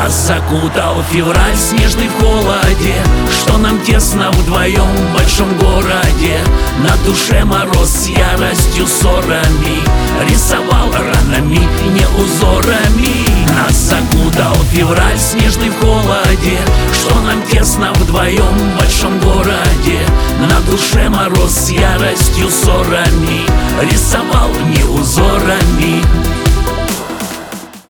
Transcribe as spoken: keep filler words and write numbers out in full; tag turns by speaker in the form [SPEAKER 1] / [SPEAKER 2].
[SPEAKER 1] Нас закутал февраль снежный в холоде, что нам тесно вдвоем в большом городе. На душе мороз с яростью ссорами рисовал ранами, не узорами. Нас закутал февраль снежный в холоде, что нам тесно вдвоем в большом городе. На душе мороз с яростью ссорами рисовал не узорами.